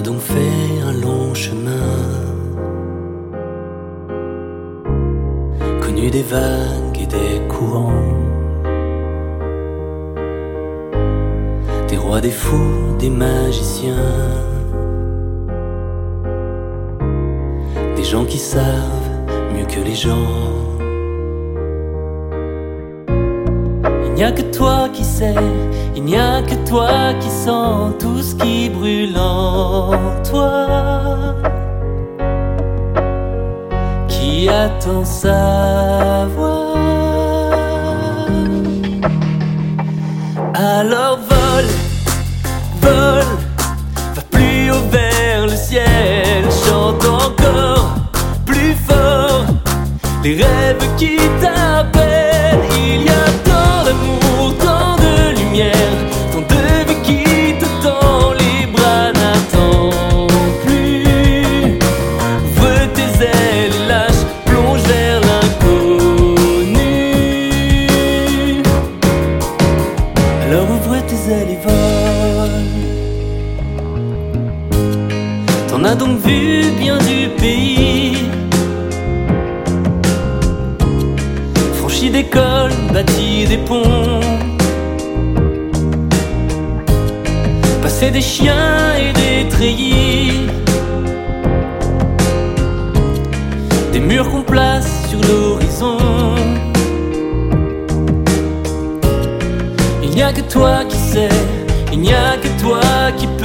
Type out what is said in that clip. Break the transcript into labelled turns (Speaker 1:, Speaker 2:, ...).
Speaker 1: donc fait un long chemin, connu des vagues et des courants, des rois, des fous, des magiciens, des gens qui savent mieux que les gens. Il n'y a que toi qui sais, il n'y a que toi qui sens tout ce qui brûle en toi, qui attend savoir. Alors vole, vole, va plus haut vers le ciel, chante encore plus fort les rêves qui t'appellent. Il y a tant d'amour, tant de lumière, tant de vie qui te tend, les bras n'attendent plus. Ouvre tes ailes et lâche, plonge vers l'inconnu. Alors ouvre tes ailes et vole. T'en as donc vu bien du pays, franchi des cols, bâti des ponts, passé des chiens et des treillis, des murs qu'on place sur l'horizon. Il n'y a que toi qui sais, il n'y a que toi qui